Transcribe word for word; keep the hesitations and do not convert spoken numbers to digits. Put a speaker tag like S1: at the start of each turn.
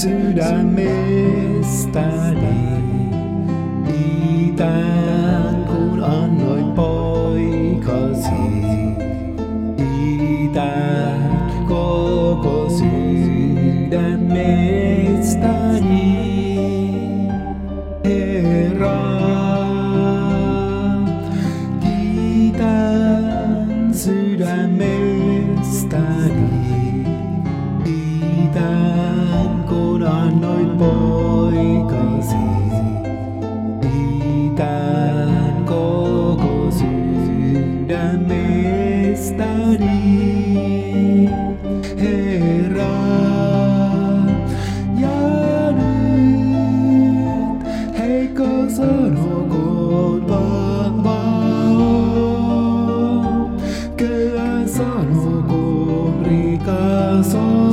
S1: sydämestäni. Itän kun annoit poikasi. Itän koko sydämestäni. Herra, kiitän sydämestäni. Kiitän kun annoit poikasi. Kiitän koko sydämestäni. Herra, ja nyt heikko sanokoon vahva on. Köyhä sanokoon rikas on.